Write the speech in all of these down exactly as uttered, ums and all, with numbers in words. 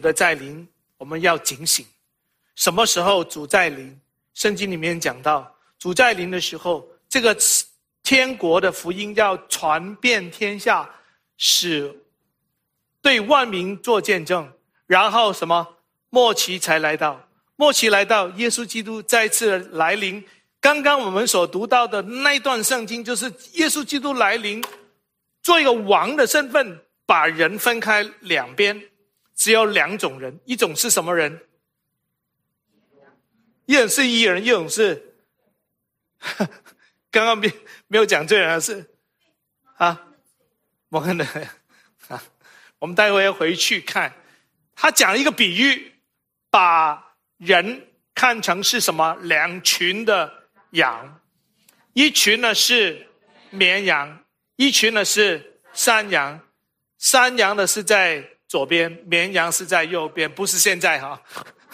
的再临，我们要警醒。什么时候主再临？圣经里面讲到，主再临的时候，这个天国的福音要传遍天下，使对万民做见证，然后什么？末期才来到。末期来到，耶稣基督再次来临。刚刚我们所读到的那一段圣经，就是耶稣基督来临，做一个王的身份，把人分开两边，只有两种人，一种是什么人？一种是义人，一种是刚刚没没有讲对人是啊，我看的啊，我们待会要回去看，他讲一个比喻，把人看成是什么？两群的羊，一群呢是绵羊，一群呢是山羊。山羊的是在左边，绵羊是在右边，不是现在哈。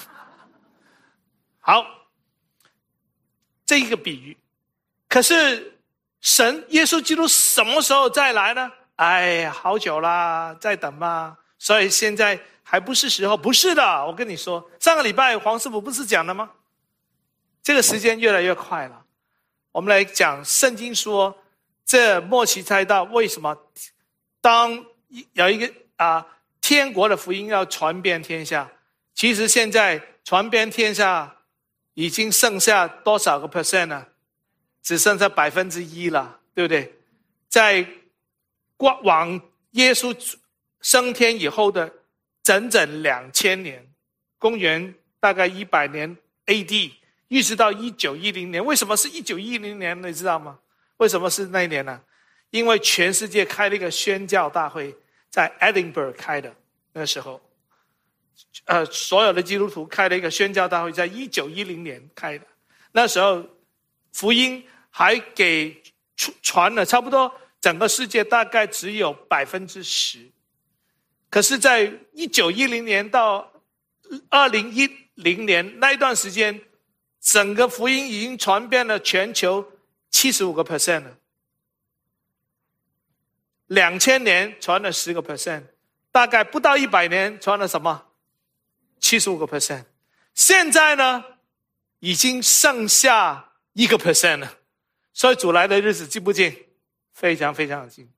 好，这一个比喻。可是神耶稣基督什么时候再来呢？哎呀，好久啦，再等嘛。所以现在还不是时候。不是的，我跟你说，上个礼拜黄师傅不是讲了吗？这个时间越来越快了。我们来讲圣经说，这末期才到，为什么？当有一个啊，天国的福音要传遍天下，其实现在传遍天下已经剩下多少个 percent 呢？只剩下百分之一了，对不对？在往耶稣升天以后的整整两千年，公元大概一百年 A D， 一直到一九一零年。为什么是一九一零年？你知道吗？为什么是那一年呢？因为全世界开了一个宣教大会，在 Edinburgh 开的，那时候，呃，所有的基督徒开了一个宣教大会，在一九一零年开的。那时候福音还给传了差不多整个世界大概只有百分之十，可是，在一九一零年到二零一零年那一段时间，整个福音已经传遍了全球七十五个 percent 了。两千年传了十个 percent， 大概不到一百年传了什么？七十五个 percent。现在呢，已经剩下一个 percent 了。所以主来的日子近不近？非常非常近。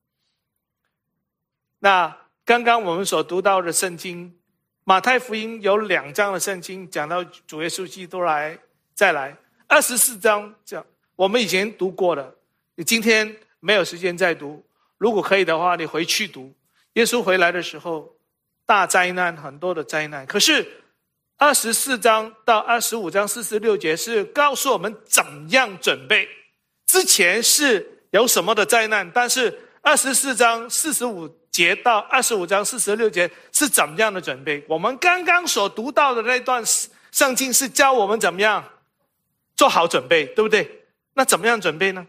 那刚刚我们所读到的圣经，马太福音有两章的圣经讲到主耶稣基督来再来，二十四章讲我们以前读过了，你今天没有时间再读。如果可以的话，你回去读。耶稣回来的时候，大灾难，很多的灾难。可是二十四章到二十五章四十六节是告诉我们怎样准备。之前是有什么的灾难，但是二十四章四十五节到二十五章四十六节是怎样的准备。我们刚刚所读到的那段圣经是教我们怎么样做好准备，对不对？那怎么样准备呢？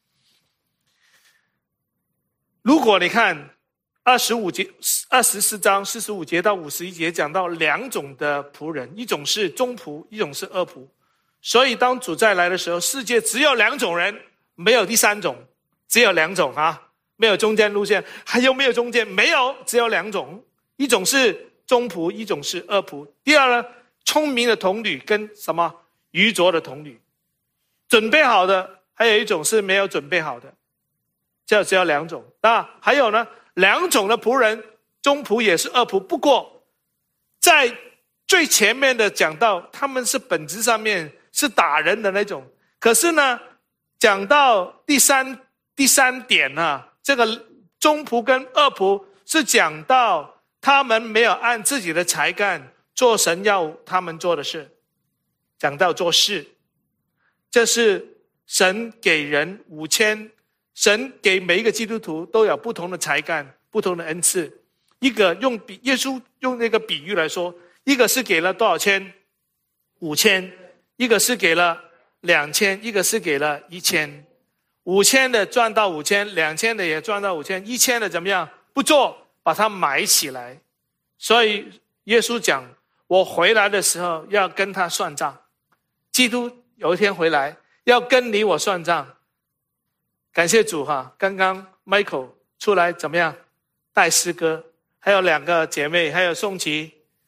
如果你看二十五节、二十四章四十五节到五十一节讲到两种的仆人，一种是忠仆，一种是恶仆。所以当主再来的时候，世界只有两种人，没有第三种，只有两种啊，没有中间路线。还有没有中间？没有，只有两种，一种是忠仆，一种是恶仆。第二呢，聪明的童女跟什么愚拙的童女，准备好的，还有一种是没有准备好的，这只有两种。那还有呢，两种的仆人，忠仆也是恶仆。不过在最前面的讲到，他们是本质上面是打人的那种。可是呢，讲到第三第三点呢、啊，这个忠仆跟恶仆是讲到他们没有按自己的才干做神要他们做的事，讲到做事，这是神给人五千，神给每一个基督徒都有不同的才干，不同的恩赐。一个用比耶稣用那个比喻来说，一个是给了多少千？五千，一个是给了两千，一个是给了一千。五千的赚到五千，两千的也赚到五千，一千的怎么样？不做，把它埋起来。所以耶稣讲，我回来的时候要跟他算账。基督有一天回来，要跟你我算账。感谢主哈！刚刚 Michael 出来怎么样？带诗歌，还有两个姐妹，还有宋琪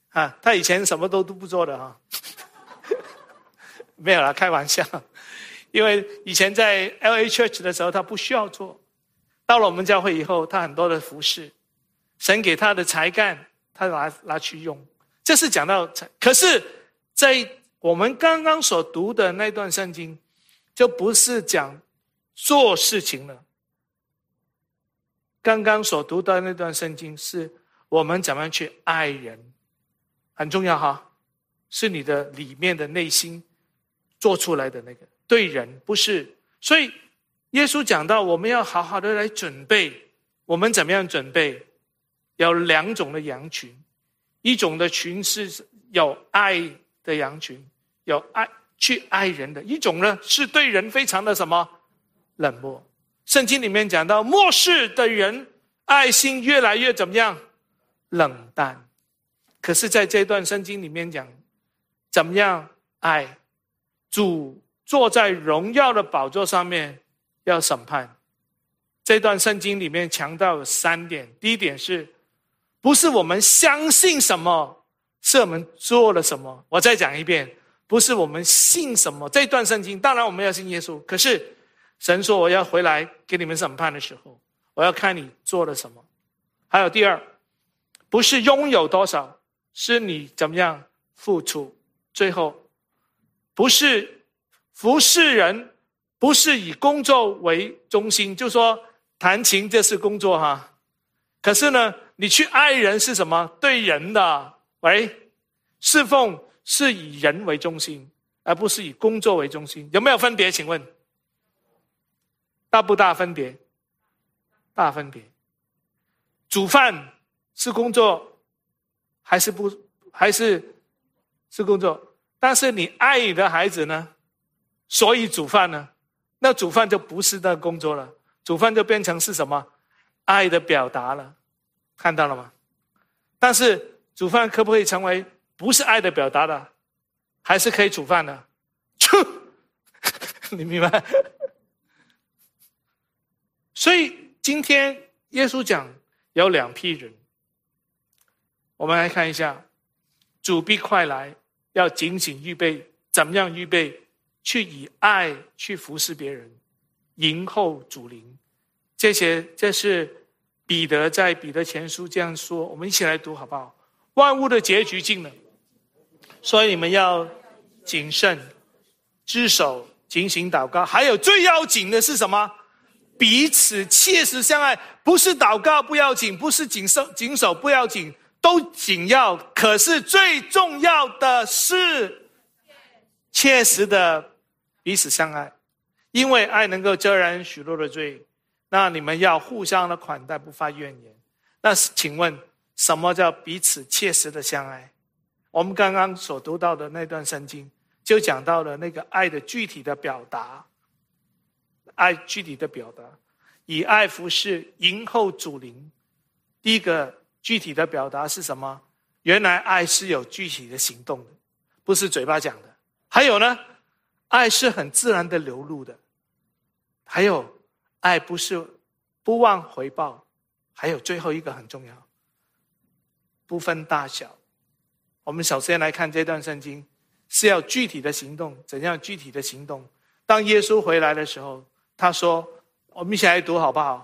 啊，他以前什么都都不做的哈、啊，没有啦，开玩笑。因为以前在 L A Church 的时候，他不需要做，到了我们教会以后，他很多的服事，神给他的才干，他拿拿去用。这是讲到，可是，在我们刚刚所读的那段圣经，就不是讲做事情了。刚刚所读的那段圣经，是我们怎么样去爱人，很重要哈，是你的里面的内心做出来的那个对人，不是。所以耶稣讲到，我们要好好的来准备。我们怎么样准备？有两种的羊群，一种的群是有爱的羊群，有爱去爱人的；一种呢是对人非常的什么冷漠。圣经里面讲到，末世的人爱心越来越怎么样冷淡。可是在这段圣经里面讲，怎么样爱？主坐在荣耀的宝座上面要审判。这段圣经里面强调有三点。第一点是，不是我们相信什么，是我们做了什么。我再讲一遍，不是我们信什么。这段圣经当然我们要信耶稣，可是神说我要回来给你们审判的时候，我要看你做了什么。还有第二，不是拥有多少，是你怎么样付出。最后，不是服侍人，不是以工作为中心，就说弹琴这是工作哈。可是呢，你去爱人是什么？对人的，喂，侍奉是以人为中心，而不是以工作为中心。有没有分别？请问大不大分别？大分别。煮饭是工作还是不还是是工作？但是你爱你的孩子呢，所以煮饭呢，那煮饭就不是那工作了，煮饭就变成是什么？爱的表达了。看到了吗？但是煮饭可不可以成为不是爱的表达的？还是可以煮饭的？你明白？所以今天耶稣讲有两批人，我们来看一下，主必快来，要警醒预备。怎么样预备？去以爱去服侍别人，迎候主临。这些这是彼得在彼得前书这样说，我们一起来读好不好？万物的结局近了，所以你们要谨慎知守，警醒祷告。还有最要紧的是什么？彼此切实相爱。不是祷告不要紧，不是谨守谨守不要紧，都紧要。可是最重要的是切实的彼此相爱，因为爱能够遮拦许多的罪。那你们要互相的款待，不发怨言。那请问什么叫彼此切实的相爱？我们刚刚所读到的那段圣经就讲到了那个爱的具体的表达，爱具体的表达，以爱服侍，迎候主临。第一个具体的表达是什么？原来爱是有具体的行动的，不是嘴巴讲的。还有呢，爱是很自然的流露的。还有爱不是不忘回报。还有最后一个很重要，不分大小。我们首先来看这段圣经，是要具体的行动。怎样具体的行动？当耶稣回来的时候，他说，我们一起来读好不好？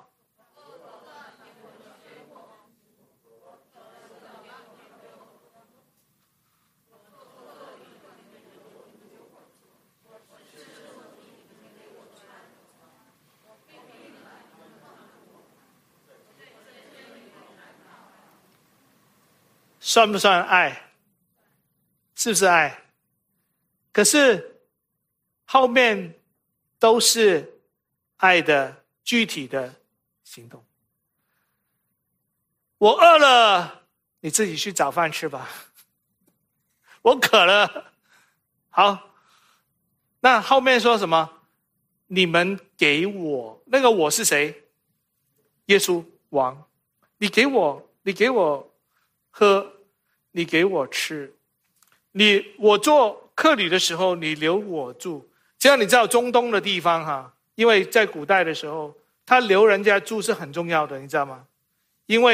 算不算爱？是不是爱？可是后面都是爱的具体的行动。我饿了，你自己去找饭吃吧。我渴了，好，那后面说什么？你们给我，那个我是谁？耶稣王，你给我，你给我喝，你给我吃，你我做客旅的时候，你留我住。这样你知道中东的地方哈，因为在古代的时候，他留人家住是很重要的，你知道吗？因为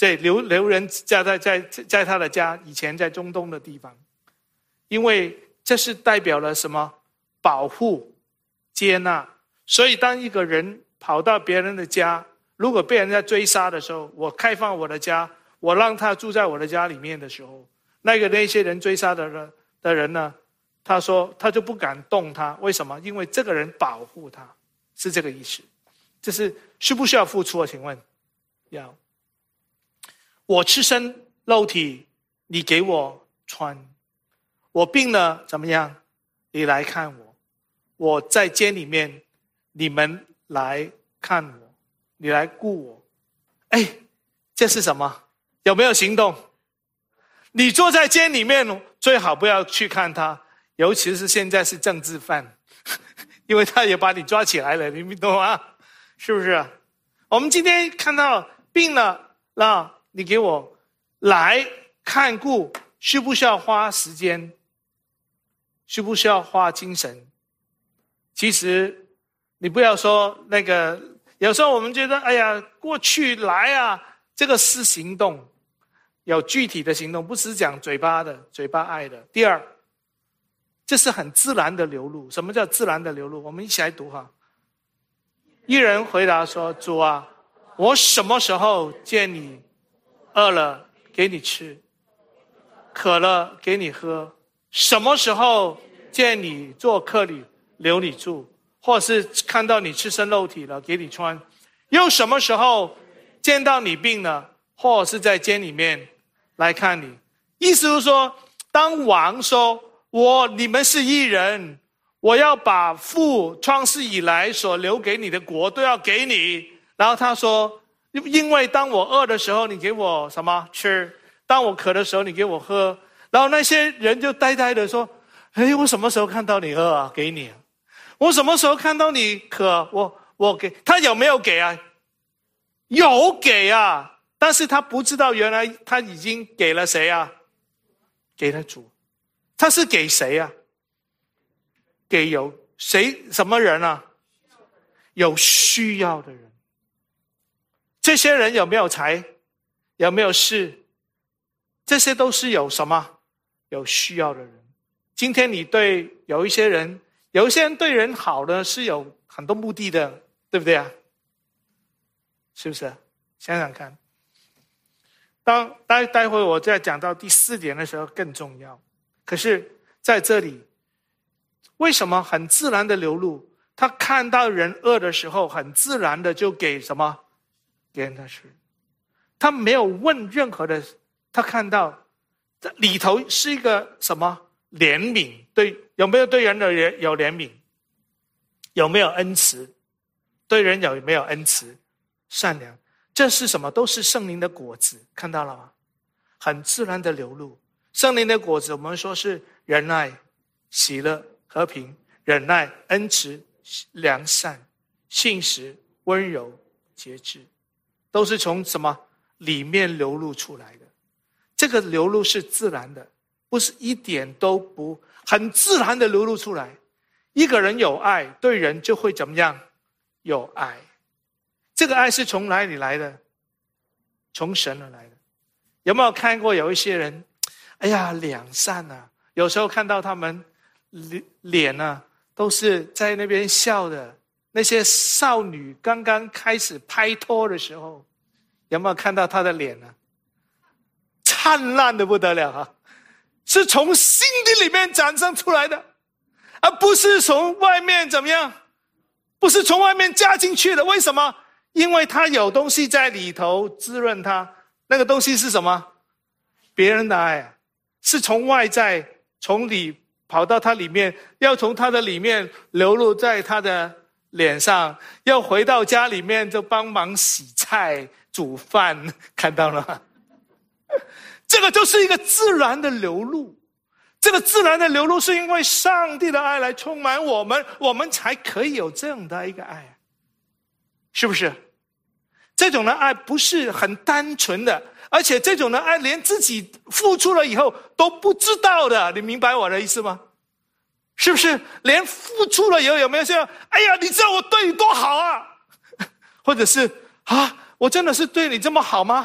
对，留留人家在在在他的家，以前在中东的地方，因为这是代表了什么？保护、接纳。所以当一个人跑到别人的家，如果被人家追杀的时候，我开放我的家，我让他住在我的家里面的时候，那个那些人追杀的人的人呢，他说他就不敢动他，为什么？因为这个人保护他，是这个意思。这是需不需要付出啊？请问，要。我赤身露体，你给我穿；我病了怎么样？你来看我；我在监里面，你们来看我，你来顾我。哎，这是什么？有没有行动？你坐在监里面，最好不要去看他，尤其是现在是政治犯，因为他也把你抓起来了，你懂吗？是不是？我们今天看到病了，那你给我来看顾，需不需要花时间？需不需要花精神？其实你不要说那个，有时候我们觉得哎呀，过去来啊，这个是行动，有具体的行动，不是讲嘴巴的，嘴巴爱的。第二，这是很自然的流露。什么叫自然的流露？我们一起来读哈。一人回答说：主啊，我什么时候见你饿了给你吃，渴了给你喝？什么时候见你做客旅留你住，或是看到你赤身露体了给你穿？又什么时候见到你病了，或是在监里面来看你？意思是说，当王说我你们是义人，我要把父创世以来所留给你的国都要给你。然后他说，因为当我饿的时候你给我什么吃，当我渴的时候你给我喝。然后那些人就呆呆的说，哎，我什么时候看到你饿啊？给你。我什么时候看到你渴？我我给。他有没有给啊？有给啊，但是他不知道原来他已经给了谁啊？给了主。他是给谁啊？给有谁什么人啊？有需要的人。这些人有没有财？有没有势？这些都是有什么？有需要的人。今天你对有一些人，有一些人对人好呢，是有很多目的的，对不对啊？是不是？想想看。当待待会我再讲到第四点的时候更重要。可是在这里，为什么很自然的流露？他看到人饿的时候，很自然的就给什么？给人他吃。他没有问任何的，他看到这里头是一个什么？怜悯。对，有没有对人的人有怜悯？有没有恩慈？对人有没有恩慈？善良。这是什么？都是圣灵的果子，看到了吗？很自然的流露。圣灵的果子，我们说是仁爱、喜乐、和平、忍耐、恩慈、良善、信实、温柔、节制，都是从什么里面流露出来的。这个流露是自然的，不是一点都不，很自然的流露出来。一个人有爱，对人就会怎么样？有爱。这个爱是从哪里来的？从神而来的。有没有看过有一些人，哎呀，两善啊，有时候看到他们脸啊，都是在那边笑的。那些少女刚刚开始拍拖的时候，有没有看到她的脸呢？灿烂的不得了啊！是从心底里面产生出来的，而不是从外面怎么样？不是从外面加进去的。为什么？因为它有东西在里头滋润它。那个东西是什么？别人的爱啊，是从外在，从里跑到它里面，要从它的里面流露在它的脸上，要回到家里面就帮忙洗菜煮饭，看到了吗？这个就是一个自然的流露。这个自然的流露是因为上帝的爱来充满我们，我们才可以有这样的一个爱，是不是？这种的爱不是很单纯的，而且这种的爱连自己付出了以后都不知道的，你明白我的意思吗？是不是？连付出了以后有没有这样？哎呀，你知道我对你多好啊？或者是啊，我真的是对你这么好吗？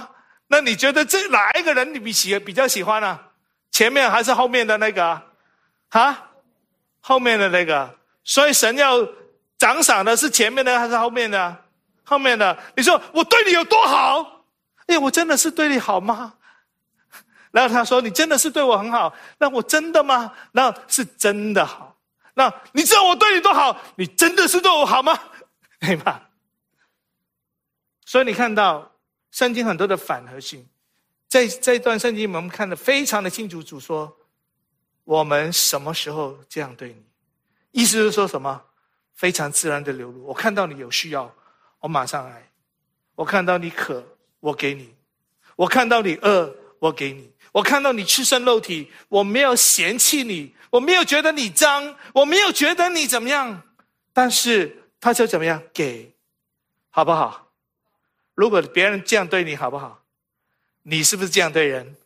那你觉得这哪一个人你比喜比较喜欢啊？前面还是后面的那个啊？啊，后面的那个。所以神要奖赏的是前面的还是后面的？后面的。你说我对你有多好？哎，我真的是对你好吗？然后他说你真的是对我很好。那我真的吗？那是真的好。那你知道我对你多好？你真的是对我好吗？对吧？所以你看到圣经很多的反合性，在这一段圣经我们看得非常的清楚，主说我们什么时候这样对你，意思是说什么？非常自然的流露。我看到你有需要，我马上来；我看到你渴，我给你；我看到你饿，我给你；我看到你赤身露体，我没有嫌弃你，我没有觉得你脏，我没有觉得你怎么样，但是他就怎么样给，好不好？如果别人这样对你好不好？你是不是这样对人？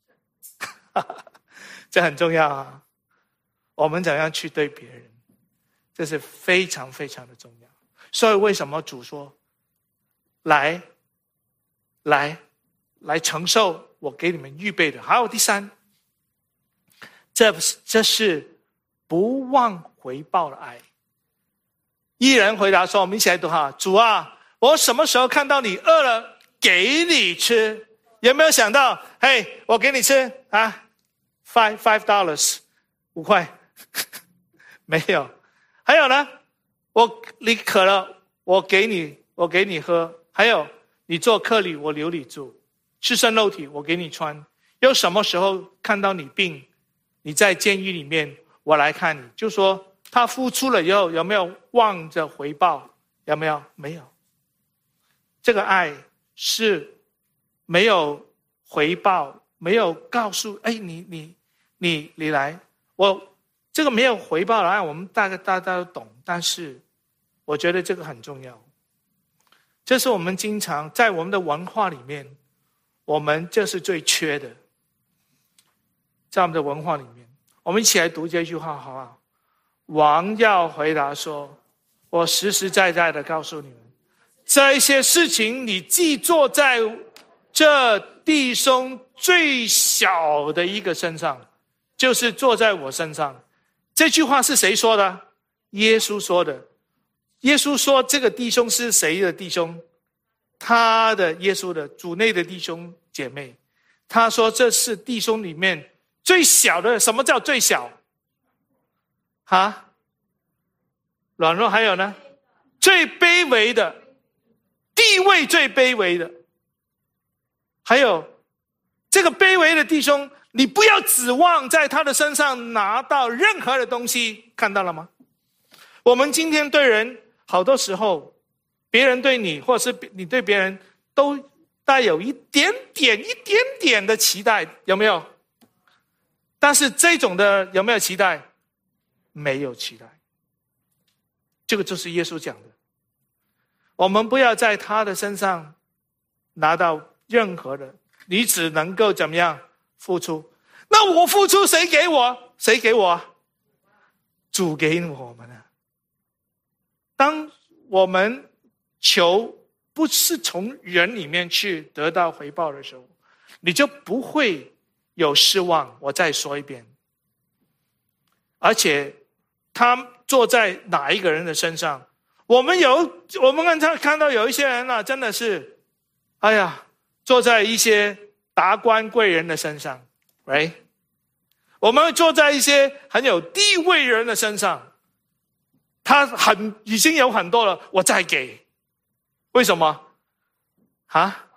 这很重要啊！我们怎样去对别人，这是非常非常的重要。所以为什么主说来来来承受我给你们预备的？还有第三，这这是不忘回报的爱。一人回答说，我们一起来读哈，主啊，我什么时候看到你饿了给你吃？有没有想到，嘿，我给你吃啊 ，five five dollars， 五块，没有。还有呢，我你渴了，我给你，我给你喝。还有，你做客旅，我留你住，赤身露体，我给你穿。有什么时候看到你病，你在监狱里面，我来看你？就说他付出了以后，有没有望着回报？有没有？没有。这个爱是没有回报，没有告诉，哎，你你你你来，我这个没有回报的爱，我们大概大家都懂，但是我觉得这个很重要。这是我们经常在我们的文化里面，我们这是最缺的。在我们的文化里面，我们一起来读这句话好不好？王要回答说，我实实在在的告诉你们，这些事情你既做在这弟兄最小的一个身上，就是做在我身上。这句话是谁说的？耶稣说的。耶稣说这个弟兄是谁的弟兄？他的耶稣的主内的弟兄姐妹。他说这是弟兄里面最小的。什么叫最小？啊？软弱。还有呢？最卑微的，地位最卑微的。还有这个卑微的弟兄，你不要指望在他的身上拿到任何的东西，看到了吗？我们今天对人，好多时候别人对你，或者是你对别人，都带有一点点一点点的期待，有没有？但是这种的有没有期待？没有期待。这个就是耶稣讲的，我们不要在他的身上拿到任何的，你只能够怎么样付出？那我付出谁给我？谁给我？主给我们啊。当我们求不是从人里面去得到回报的时候，你就不会有失望。我再说一遍，而且他坐在哪一个人的身上？我们有我们刚才看到有一些人啊，真的是，哎呀，坐在一些达官贵人的身上，right？ 我们坐在一些很有地位人的身上，他很已经有很多了，我再给，为什么？啊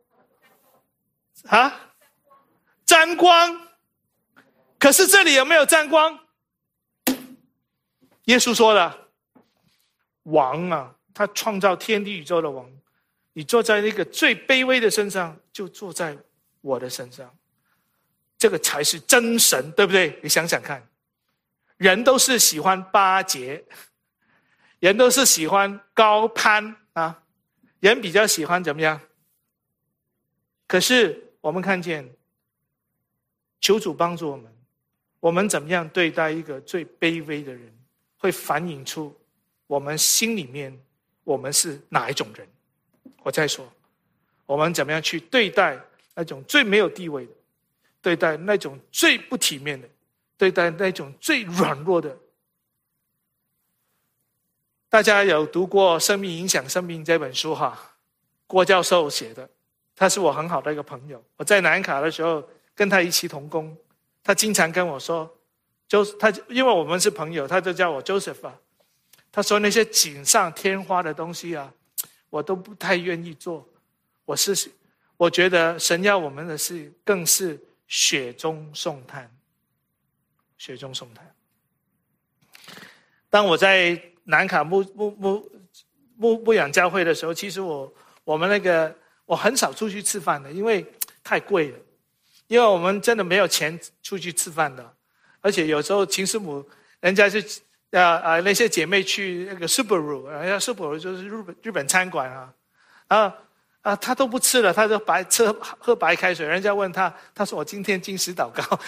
啊，沾光。可是这里有没有沾光？耶稣说了，王啊，他创造天地宇宙的王，你坐在那个最卑微的身上，就坐在我的身上，这个才是真神，对不对？你想想看，人都是喜欢巴结，人都是喜欢高攀啊，人比较喜欢怎么样？可是我们看见，求主帮助我们，我们怎么样对待一个最卑微的人，会反映出我们心里面我们是哪一种人。我再说，我们怎么样去对待那种最没有地位的，对待那种最不体面的，对待那种最软弱的。大家有读过《生命影响生命》这本书哈？郭教授写的，他是我很好的一个朋友。我在南卡的时候跟他一起同工，他经常跟我说，就他因为我们是朋友，他就叫我 Joseph 啊。他说那些锦上添花的东西啊，我都不太愿意做。我是我觉得神要我们的是更是雪中送炭，雪中送炭。当我在南卡牧牧牧牧牧养教会的时候，其实我我们那个我很少出去吃饭的，因为太贵了，因为我们真的没有钱出去吃饭的，而且有时候秦师母人家是啊啊那些姐妹去那个 Subaru， 人家 Subaru 就是日本日本餐馆啊，啊啊他都不吃了，他就白吃喝白开水。人家问他，他说我今天禁食祷告，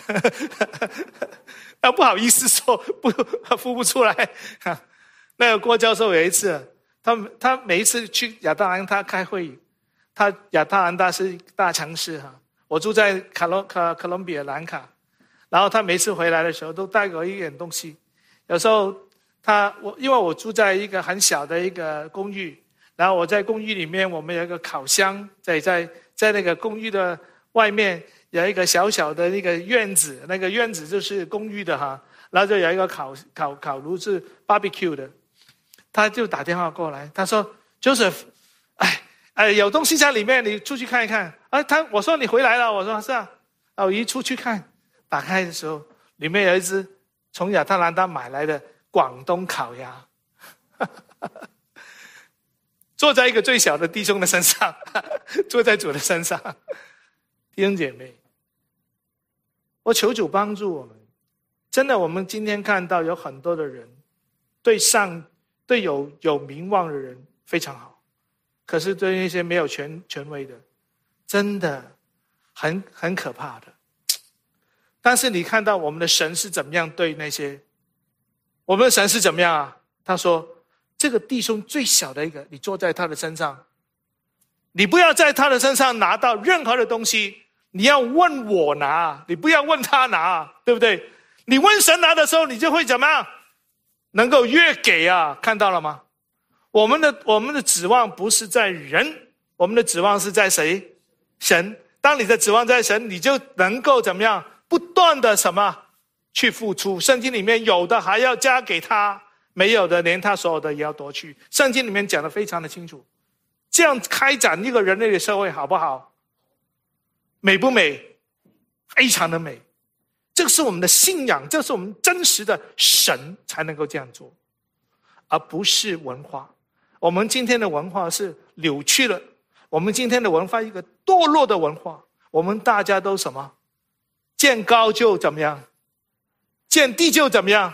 他不好意思说不付不出来。那个郭教授有一次，他他每一次去亚特兰大开会，他亚特兰大是大城市哈，我住在卡罗卡哥伦比亚南卡，然后他每次回来的时候都带给我一点东西。有时候他我因为我住在一个很小的一个公寓，然后我在公寓里面，我们有一个烤箱，在在在那个公寓的外面有一个小小的那个院子，那个院子就是公寓的哈，然后就有一个烤烤烤炉是 barbecue 的。他就打电话过来，他说 Joseph， 哎哎，有东西在里面，你出去看一看。啊，他我说你回来了，我说是啊，啊，我一出去看，打开的时候，里面有一只从亚特兰大买来的广东烤鸭，坐在一个最小的弟兄的身上，坐在主的身上。弟兄姐妹，我求主帮助我们。真的，我们今天看到有很多的人对上。对有有名望的人非常好，可是对那些没有权权威的，真的很很可怕的。但是你看到我们的神是怎么样对那些，我们的神是怎么样啊？他说，这个弟兄最小的一个，你坐在他的身上，你不要在他的身上拿到任何的东西，你要问我拿，你不要问他拿，对不对？你问神拿的时候，你就会怎么样？能够越给啊，看到了吗？我们的我们的指望不是在人，我们的指望是在谁？神。当你的指望在神，你就能够怎么样？不断的什么去付出。圣经里面有的还要加给他，没有的连他所有的也要夺去。圣经里面讲得非常的清楚。这样开展一个人类的社会好不好？美不美？非常的美。这是我们的信仰，这是我们真实的神才能够这样做，而不是文化。我们今天的文化是扭曲了，我们今天的文化一个堕落的文化，我们大家都什么？见高就怎么样？见低就怎么样？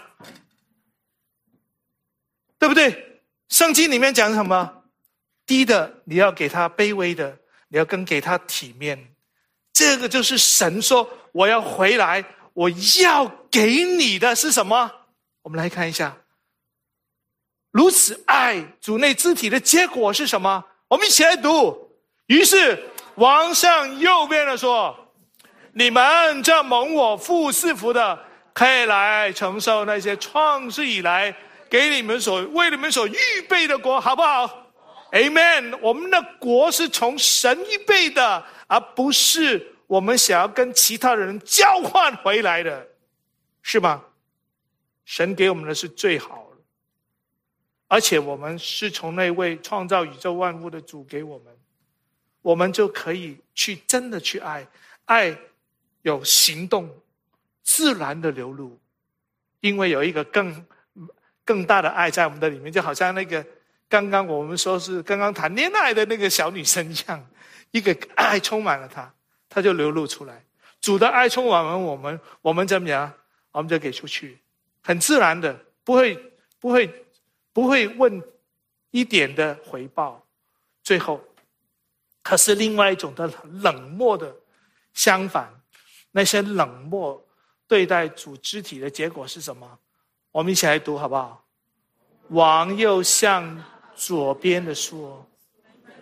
对不对？圣经里面讲什么？低的你要给他卑微的，你要更给他体面。这个就是神说我要回来，我要给你的是什么？我们来看一下，如此爱主内肢体的结果是什么？我们一起来读。于是王上右边的说，你们这蒙我父赐福的，可以来承受那些创世以来给你们所为你们所预备的国，好不好？ Amen。 我们的国是从神预备的，而不是我们想要跟其他人交换回来的，是吗？神给我们的是最好的，而且我们是从那位创造宇宙万物的主给我们，我们就可以去真的去爱，爱有行动，自然的流露，因为有一个更更大的爱在我们的里面，就好像那个刚刚我们说是刚刚谈恋爱的那个小女生一样，一个爱充满了她，她就流露出来。主的爱充满了我们，我们怎么样？我们就给出去，很自然的，不会不会不会问一点的回报。最后，可是另外一种的冷漠的，相反，那些冷漠对待主肢体的结果是什么？我们一起来读好不好？王又向左边的说，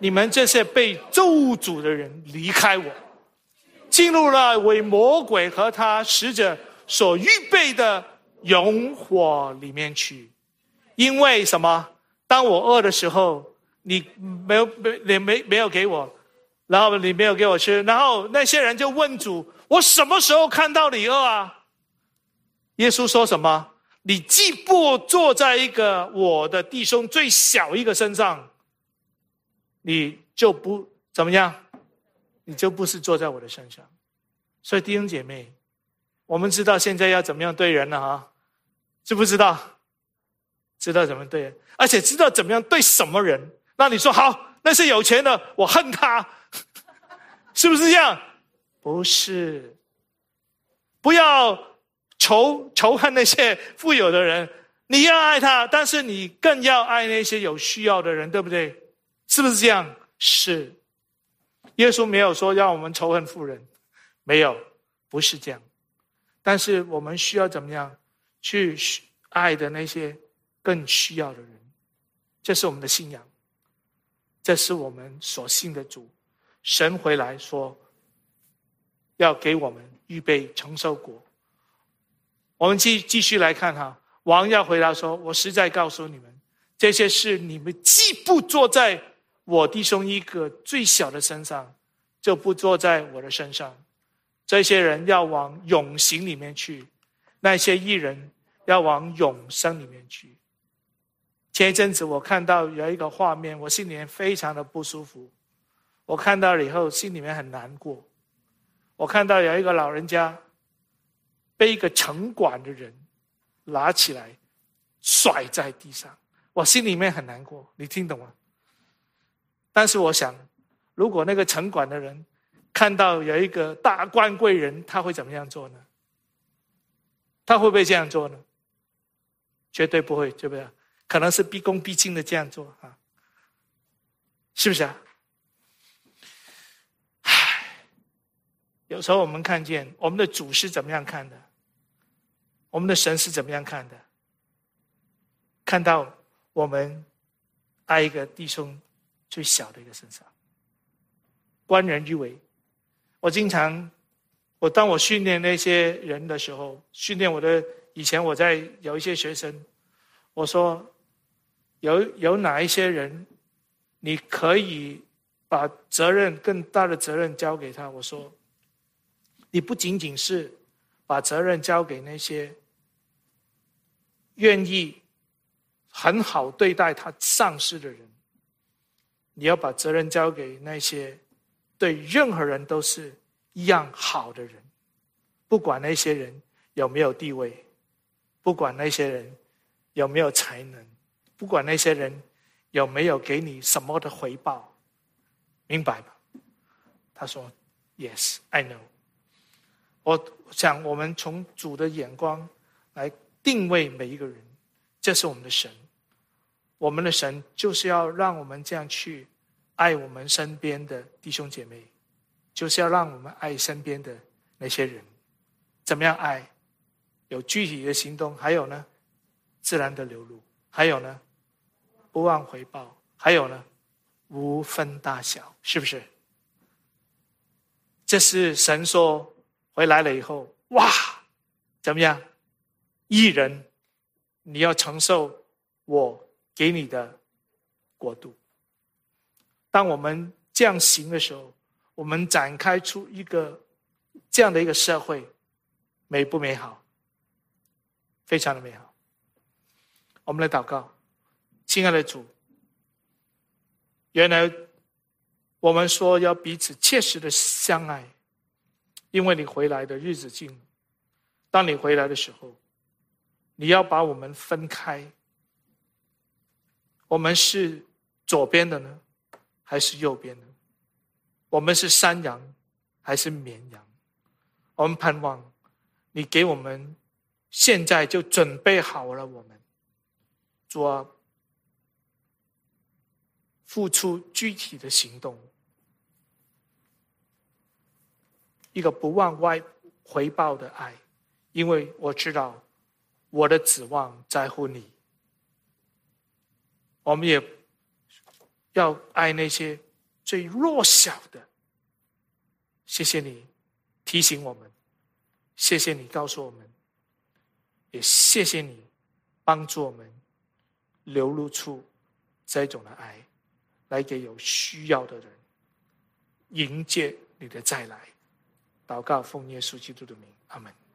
你们这些被咒诅的人离开我，进入了为魔鬼和他使者所预备的永火里面去。因为什么？当我饿的时候，你没有没没没有给我，然后你没有给我吃，然后那些人就问主：我什么时候看到你饿啊？耶稣说什么？你既不坐在一个我的弟兄最小一个身上，你就不怎么样，你就不是坐在我的身上。所以弟兄姐妹，我们知道现在要怎么样对人了啊？知不知道？知道怎么对人，而且知道怎么样对什么人。那你说好，那是有钱的，我恨他，是不是这样？不是，不要仇仇恨那些富有的人，你要爱他，但是你更要爱那些有需要的人，对不对？是不是这样？是。耶稣没有说让我们仇恨富人，没有，不是这样。但是我们需要怎么样去爱的那些更需要的人，这是我们的信仰，这是我们所信的主。神回来说要给我们预备承受国。我们继继续来看哈，王要回答说：我实在告诉你们，这些事你们既不做在我弟兄一个最小的身上，就不做在我的身上。这些人要往永刑里面去，那些义人要往永生里面去。前一阵子我看到有一个画面，我心里面非常的不舒服。我看到了以后心里面很难过。我看到有一个老人家被一个城管的人拿起来甩在地上，我心里面很难过，你听懂吗？但是我想，如果那个城管的人看到有一个大官贵人，他会怎么样做呢？他会不会这样做呢？绝对不会，对不对？可能是毕恭毕敬的这样做啊，是不是啊？唉，有时候我们看见我们的主是怎么样看的，我们的神是怎么样看的？看到我们爱一个弟兄最小的一个身上，观人于为。我经常，我当我训练那些人的时候，训练我的以前我在有一些学生，我说有有哪一些人，你可以把责任更大的责任交给他。我说，你不仅仅是把责任交给那些愿意很好对待他上司的人，你要把责任交给那些对任何人都是一样好的人，不管那些人有没有地位，不管那些人有没有才能，不管那些人有没有给你什么的回报，明白吧？他说 Yes, I know。 我想我们从主的眼光来定位每一个人，这是我们的神。我们的神就是要让我们这样去爱我们身边的弟兄姐妹，就是要让我们爱身边的那些人。怎么样爱？有具体的行动，还有呢，自然的流露，还有呢，不忘回报，还有呢，无分大小，是不是？这是神说回来了以后，哇，怎么样？义人，你要承受我给你的国度。当我们这样行的时候，我们展开出一个这样的一个社会，美不美好？非常的美好。我们来祷告。亲爱的主，原来我们说要彼此切实的相爱，因为你回来的日子近了。当你回来的时候，你要把我们分开，我们是左边的呢，还是右边的？我们是山羊还是绵羊？我们盼望你给我们现在就准备好了，我们主啊，付出具体的行动，一个不忘外回报的爱，因为我知道我的指望在乎你。我们也要爱那些最弱小的。谢谢你提醒我们，谢谢你告诉我们，也谢谢你帮助我们流露出这种的爱，来给有需要的人，迎接你的再来。祷告奉耶稣基督的名，阿们。